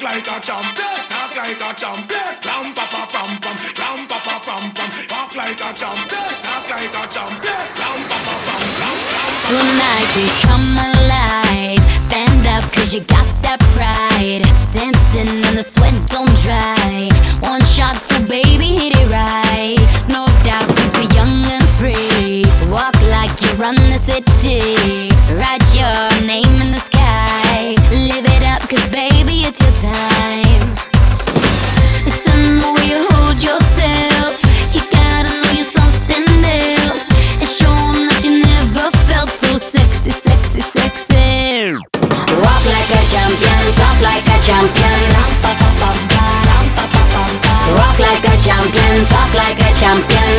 Talk like a champion, talk like a champion. Ram pa pa pam pam, ram pa pa pam pam. Talk like a champion, talk like a champion. Ram pa pa pam, ram pam. Tonight we come alive. Stand up 'cause you got that pride. Dancing and the sweat don't dry. One shot, so baby hit it right. No doubt 'cause we're young and free. Walk like you run the city. Write your name in the sky. Live it up 'cause baby it's your time. Some way you hold yourself. You gotta know you're something else. And show 'em that you never felt so sexy, sexy, sexy. Walk like a champion, talk like a champion. Walk like a champion, talk like a champion.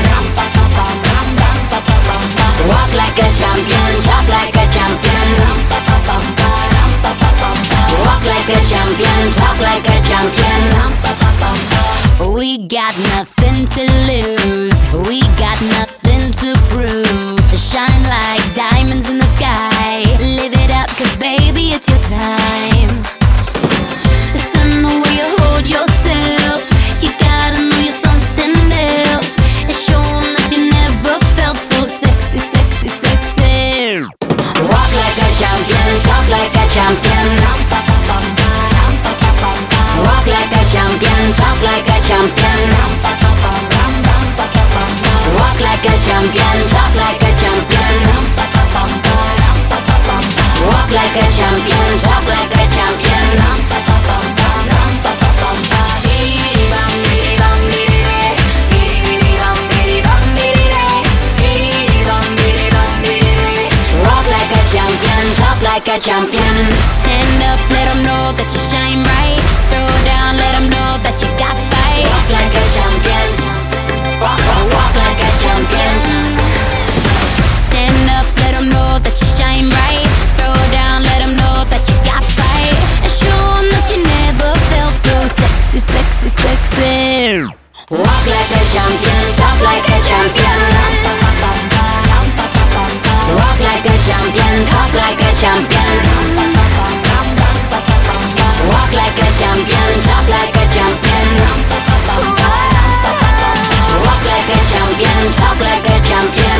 Walk like a champion, talk like a champion. Walk like a champion, talk like a champion. We got nothing to lose. We got nothing to prove. Shine like diamonds in the sky. Live it up 'cause baby it's your time. Some way you hold yourself. You gotta know you're something else. And show 'em that you never felt so sexy, sexy, sexy. Walk like a champion, talk like a champion. Walk like a champion, talk like a champion. Walk like a champion, talk like a champion. Walk like a champion, talk like a champion. Walk like a champion, talk like a champion. Stand up, let 'em know that you shine bright. Throw down, let 'em know that you got fight. Walk like a champion. Walk, walk, walk like a champion. Stand up, let 'em know that you shine bright. Throw down, let 'em know that you got fight. And show 'em that you never felt so sexy, sexy, sexy. Walk like a champion, talk like a champion. Walk like a champion, talk like a champion. Walk like a champion, talk like a champion. Walk like a champion, talk like a champion.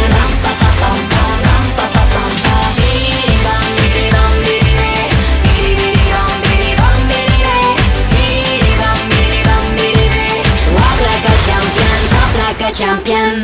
Walk like a champion, talk like a champion.